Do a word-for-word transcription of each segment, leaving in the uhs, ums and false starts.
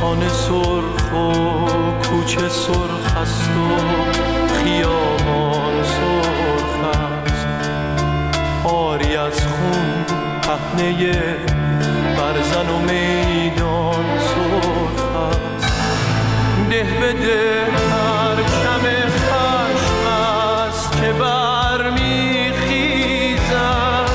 خانه سرخ و کوچه سرخ است و خیابان سرخ است. آری از خون پهنه برزن و میدان سرخ است. ده به ده پرچم خشم است که برمیخیزد.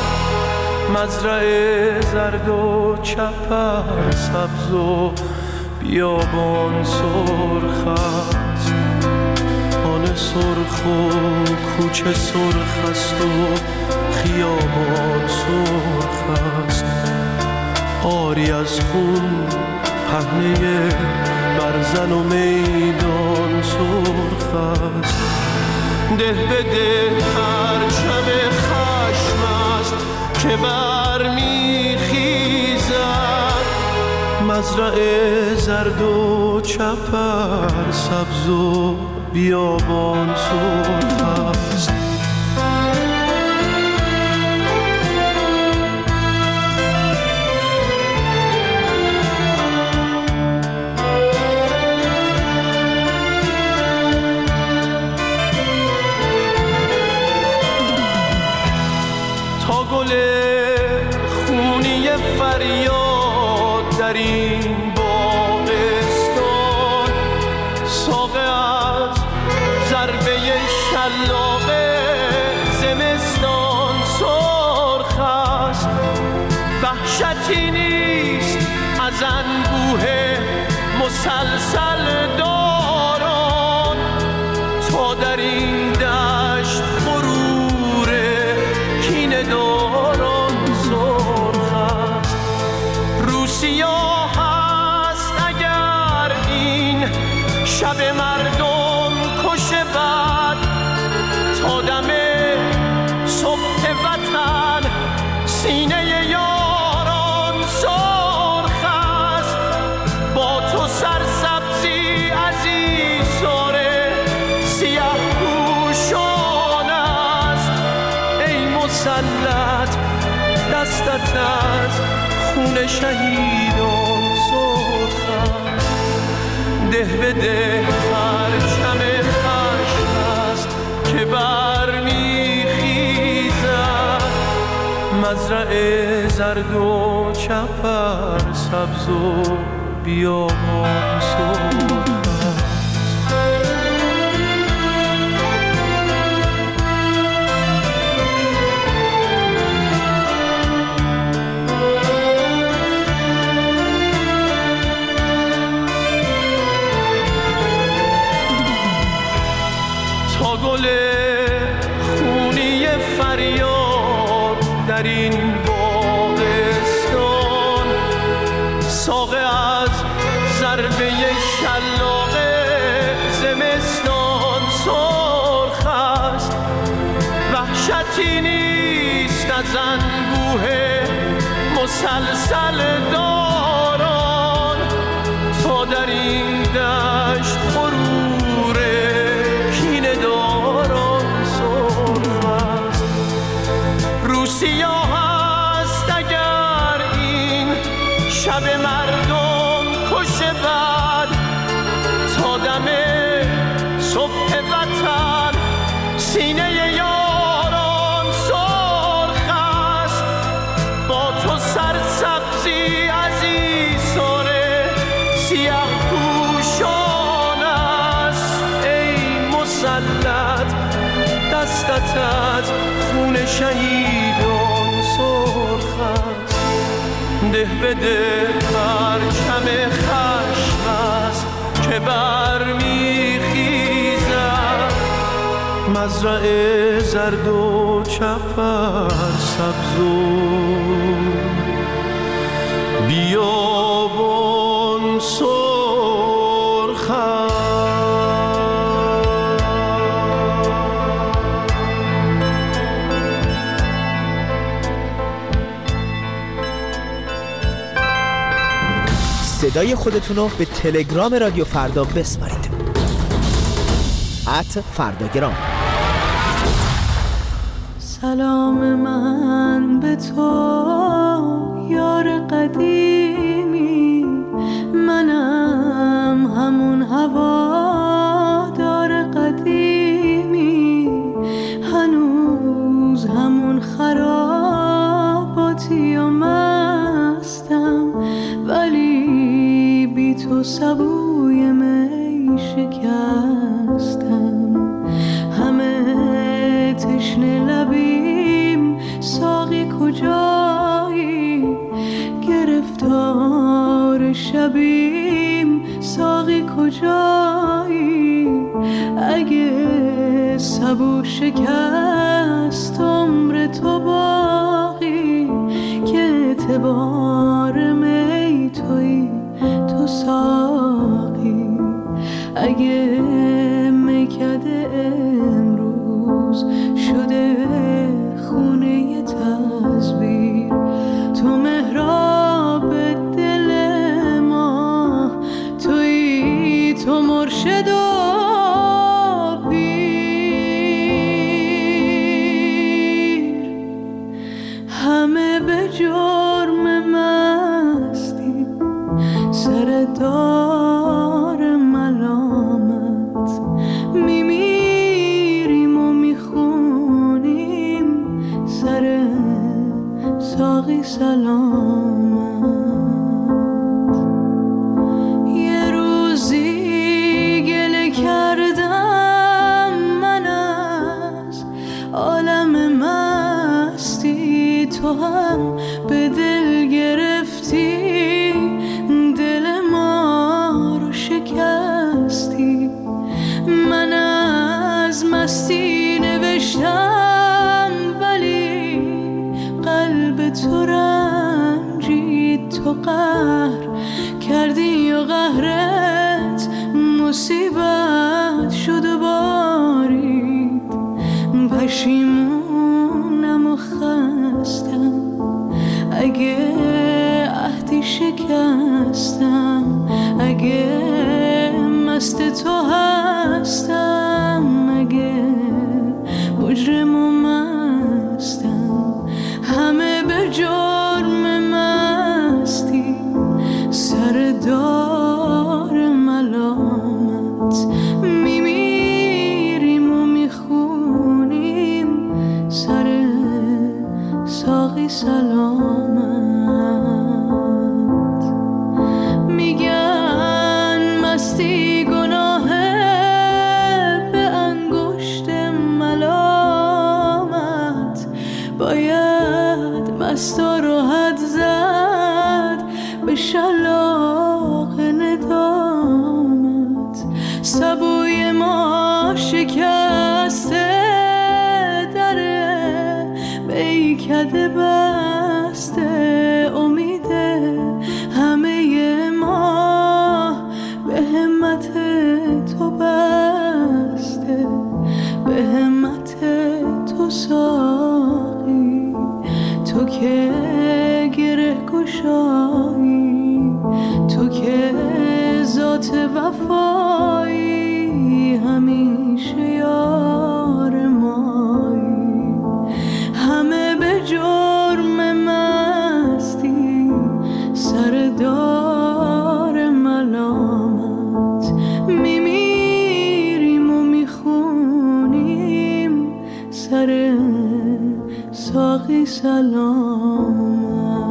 مزرعه زرد و چپر سبز و بیابان سرخ است. خانه سرخ و کوچه سرخ است و خیابان سرخ است. آری از خون پهنه برزن و میدان سرخ است. ده به ده پرچم خشم است که برمیخیزد. مزرعه زرد و چپر سبز و بیابان سرخ است. تا گل خونی فریاد در این باغستان، ساقه از ضربه شلاق زمستان سرخ است. وحشتی نیست از انبوه مسلسل داران، تا در این دشت غرور کینه داران سرخ است. روسیاه هست اگر این شب مردم کشه بد، تا دم صبح وطن سینه یاران سرخ است. با تو سرسبزی عزیزاره سیاه پوشان است. ای مسلط دستت از خون شهیدان سرخ است. ده به ده پرچم خشم است که برمیخیزد. مزرعه زرد و چپر سبز و بیابان سرخ است. تا گل خونی فریاد در این باغستان، ساقه از ضربه شلاق زمستان سرخ است. وحشتی نیست از انبوه مسلسل داران، تا در این دشت غرور کینه داران سرخ است. روسیاه هست اگر این شب مردم کشه بد، تا دم صبح وطن سینه یاران سرخ است. با تو سرسبزی عزیزاره سیاه پوشان است. ای مسلط دستت از خون شهیدان سرخ است. ده به ده پرچم خشم است که برمیخیزد. مزرعه زرد و چپر سبز و بیابان سرخ است. صدای خودتون رو به تلگرام رادیو فردا بسپارید. ات فرداگرام. سلام من به تو یار قدیمی، منم تو سبوی می شکستم، همه تشنه لبیم ساقی کجایی، گرفتار شبیم ساقی کجایی، اگه سبو شکست عمر تو باقی، که اعتبار می توی تو ساقی، اگه میکده امروز شده خونه تصویر، تو محراب دل ما توی، تو مرشد و پیر، همه به جرم مستی سر دار ملامت، میمیریم و میخونیم سر ساقی سلامت. یه روزی گله کردم من از عالم مستی، تو هم به دل گرفتی دل ما رو شکستی، من از مستی نوشتم ولی قلب تو رنجید، تو قهر کردی و قهرت مصیبت شد و بارید، پشیمونم و خستم اگه عهدی شکستم، اگه مست تو هستم، اگه مجرم و مستم، همه به جرم مستی سر دار ملامت، میمیریم و میخونیم سر ساقی سلامت. میگن مستی گناهه به انگشت ملامت، باید مستا رو حد زد به شلاق ندامت، سبوی ما شکسته دره بیکده بسته، امیده همه ما به همت تو بسته، به همت تو ساقی، تو که گره گشایی، تو که ذات وفایی، همیشه یار مایی، همه به جرم مستی سر دار ملامت، میمیریم و میخونیم سر ساقی سلامت.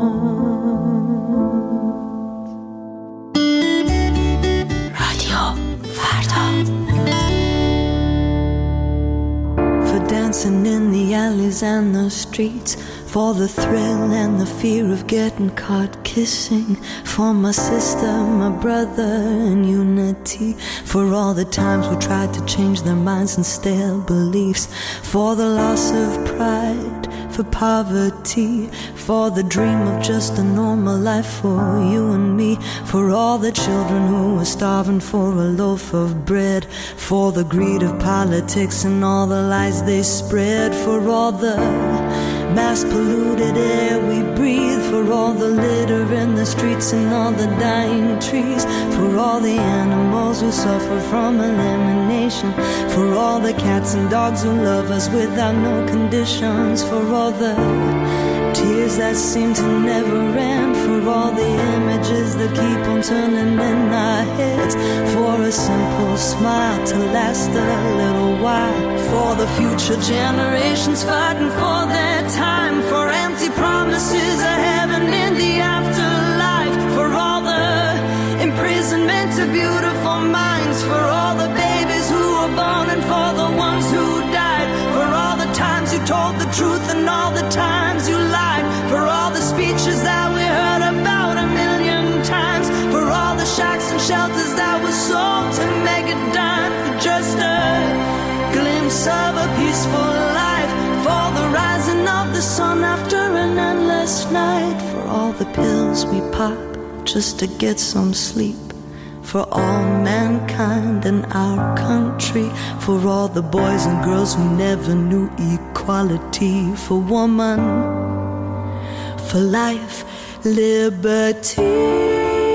Dancing in the alleys and the streets, for the thrill and the fear of getting caught kissing, for my sister, my brother in unity, for all the times we tried to change their minds and stale beliefs, for the loss of pride, for poverty, for the dream of just a normal life for you and me, for all the children who were starving for a loaf of bread, for the greed of politics and all the lies they spread, for all the mass polluted air we breathe, for all the litter in the streets and all the dying trees, for all the animals who suffer from elimination, for all the cats and dogs who love us without no conditions, for all the tears that seem to never end, for all the images that keep on turning in our heads, for a simple smile to last a little while, for the future generations fighting for their time, for empty promises of heaven in the afterlife, for all the imprisonment of beautiful minds, for all the babies who were born and for the ones who died, for all the times you told the truth and all the times you lied, for all the speeches that we heard about a million times, for all the shacks and shelters that were sold to make a dime for just a glimpse of a peaceful life, for the rising of the sun after an endless night, for all the pills we pop just to get some sleep, for all mankind in our country, for all the boys and girls who never knew equality, for woman, for life, liberty.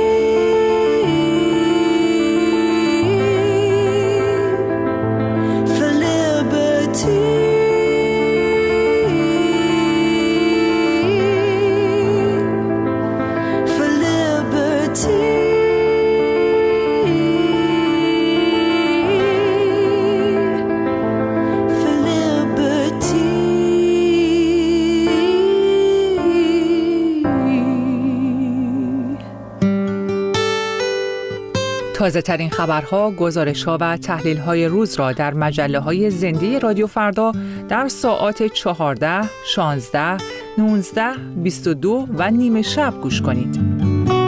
تازه ترین خبرها، گزارش‌ها و تحلیل‌های روز را در مجله‌های زنده رادیو فردا در ساعات چهارده، شانزده، نوزده، بیست و دو و نیمه شب گوش کنید.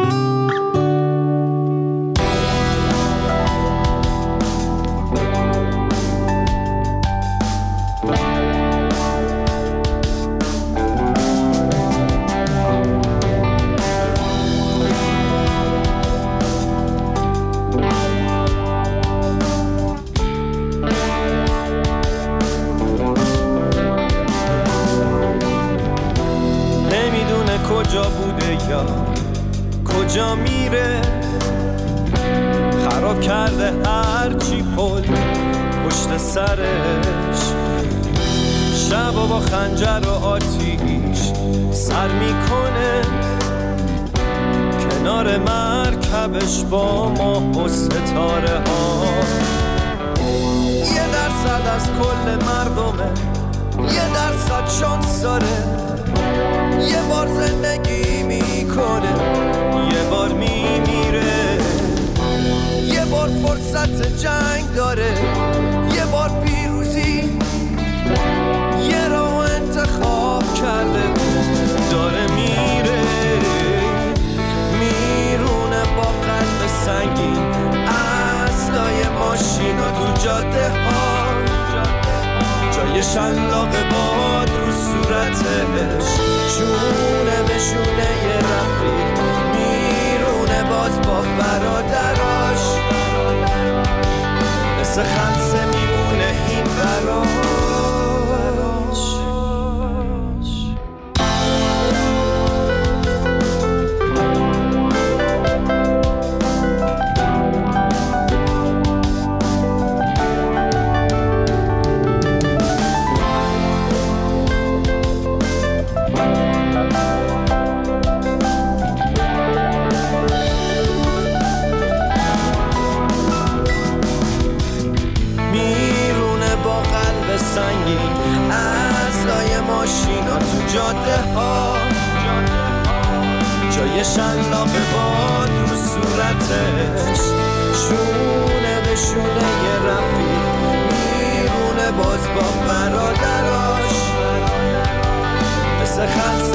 کجا بوده یا کجا میره، خراب کرده هرچی پل پشت سرش، شب و با خنجر و آتیش سر میکنه، کنار مرکبش با ما و ستاره ها. یه درصد از کل مردمه، یه درصد شانس داره، یه بار زندگی میکنه، یه بار میمیره، یه بار فرصت جنگ داره، یه بار پیروزی، یه راه انتخاب کرده داره میره، میرونه با قلب سنگین اسلای ماشین و تو جاده ها، جای شلاق باد رو صورتش، شونه به شونه یه رفیق میرونه باز با برادراش، مثل خمسه میمونه این براش. سنگین اسلای ماشینا تو جاده ها، جای شلاق باد رو صورتش، شونه به شونه یه رفیق میرونه باز با برادراش، مثل خلص